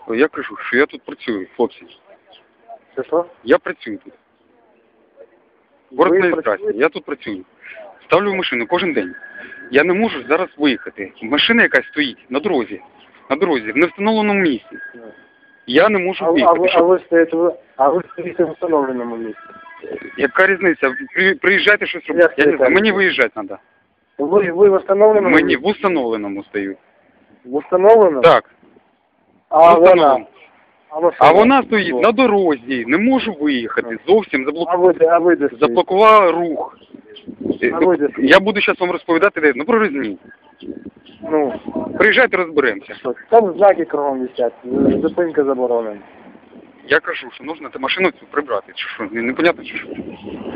Я кажу, що я тут працюю, хлопці. Це що? Я працюю тут. Город реєстрації, я тут працюю. Ставлю машину кожен день. Я не можу зараз виїхати. Машина якась стоїть на дорозі. На дорозі, в невстановленому місці. Я не можу виїхати. А ви стоїте в встановленому місці? Яка різниця? Приїжджайте щось робити. Я не знаю, мені виїжджати треба. Ви в встановленому місці? Мені в установленому стою. В установленому? Так. А вона? А вона стоїть на дорозі, не можу виїхати, зовсім заблокувала рух. Я буду зараз вам розповідати, де, прорізні. Ну, приїжджайте, розберемося. Там знаки кругом висять, зупинка заборонена. Я кажу, що потрібно машину цю прибрати, чи що, непонятно чи що.